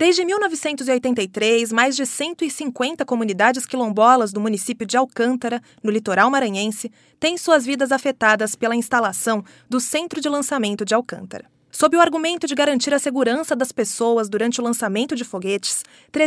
Desde 1983, mais de 150 comunidades quilombolas do município de Alcântara, no litoral maranhense, têm suas vidas afetadas pela instalação do Centro de Lançamento de Alcântara. Sob o argumento de garantir a segurança das pessoas durante o lançamento de foguetes,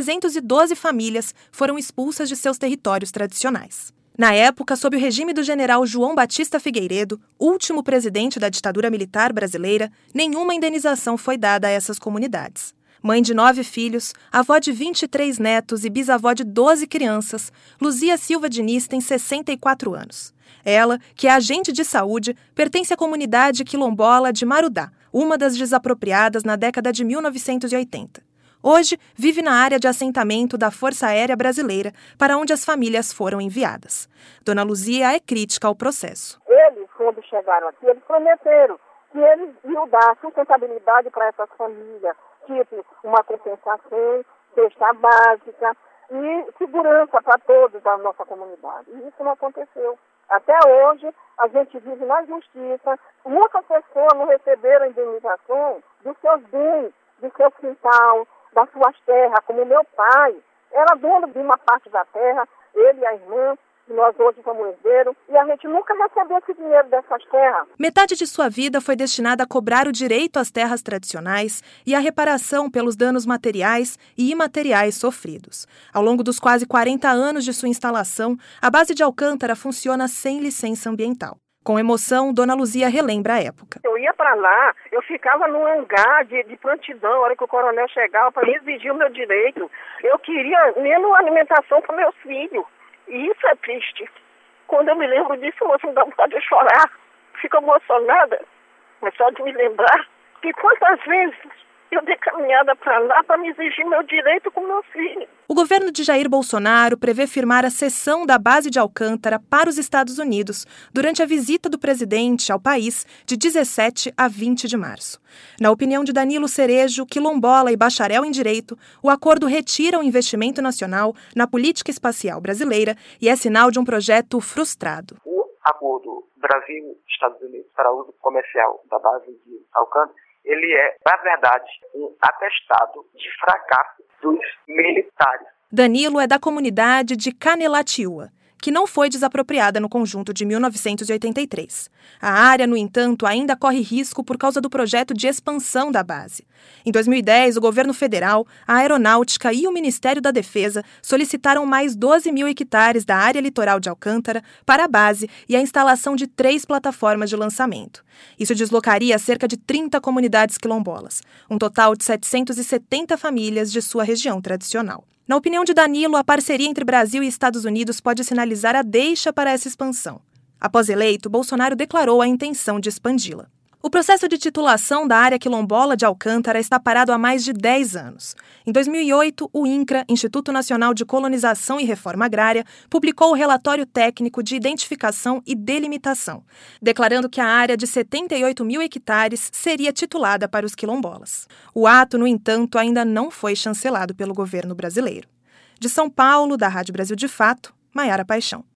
312 famílias foram expulsas de seus territórios tradicionais. Na época, sob o regime do general João Batista Figueiredo, último presidente da ditadura militar brasileira, nenhuma indenização foi dada a essas comunidades. Mãe de 9 filhos, avó de 23 netos e bisavó de 12 crianças, Luzia Silva Diniz tem 64 anos. Ela, que é agente de saúde, pertence à comunidade quilombola de Marudá, uma das desapropriadas na década de 1980. Hoje, vive na área de assentamento da Força Aérea Brasileira, para onde as famílias foram enviadas. Dona Luzia é crítica ao processo. Eles, quando chegaram aqui, eles prometeram que eles iam dar sustentabilidade para essas famílias, tipo uma compensação, cesta básica e segurança para todos da nossa comunidade. E isso não aconteceu. Até hoje, a gente vive na justiça. Muitas pessoas não receberam indenização dos seus bens, do seu quintal, das suas terras, como meu pai. Era dono de uma parte da terra, ele e a irmã, que nós hoje somos herdeiros, e a gente nunca recebeu esse dinheiro dessas terras. Metade de sua vida foi destinada a cobrar o direito às terras tradicionais e a reparação pelos danos materiais e imateriais sofridos. Ao longo dos quase 40 anos de sua instalação, a base de Alcântara funciona sem licença ambiental. Com emoção, Dona Luzia relembra a época. Eu ia para lá, eu ficava num hangar de prontidão, a hora que o coronel chegava para me exigir o meu direito. Eu queria menos alimentação para meus filhos. E isso é triste. Quando eu me lembro disso, moço, me dá vontade de chorar. Fico emocionada, mas só de me lembrar que quantas vezes eu dei caminhada para lá para me exigir meu direito com meu filho. O governo de Jair Bolsonaro prevê firmar a cessão da base de Alcântara para os Estados Unidos durante a visita do presidente ao país de 17 a 20 de março. Na opinião de Danilo Cerejo, quilombola e bacharel em Direito, o acordo retira o investimento nacional na política espacial brasileira e é sinal de um projeto frustrado. O acordo Brasil-Estados Unidos para uso comercial da base de Alcântara, ele é, na verdade, um atestado de fracasso dos militares. Danilo é da comunidade de Canelatiúa, que não foi desapropriada no conjunto de 1983. A área, no entanto, ainda corre risco por causa do projeto de expansão da base. Em 2010, o governo federal, a Aeronáutica e o Ministério da Defesa solicitaram mais 12 mil hectares da área litoral de Alcântara para a base e a instalação de 3 plataformas de lançamento. Isso deslocaria cerca de 30 comunidades quilombolas, um total de 770 famílias de sua região tradicional. Na opinião de Danilo, a parceria entre Brasil e Estados Unidos pode sinalizar a deixa para essa expansão. Após eleito, Bolsonaro declarou a intenção de expandi-la. O processo de titulação da área quilombola de Alcântara está parado há mais de 10 anos. Em 2008, o INCRA, Instituto Nacional de Colonização e Reforma Agrária, publicou o relatório técnico de identificação e delimitação, declarando que a área de 78 mil hectares seria titulada para os quilombolas. O ato, no entanto, ainda não foi chancelado pelo governo brasileiro. De São Paulo, da Rádio Brasil de Fato, Maiara Paixão.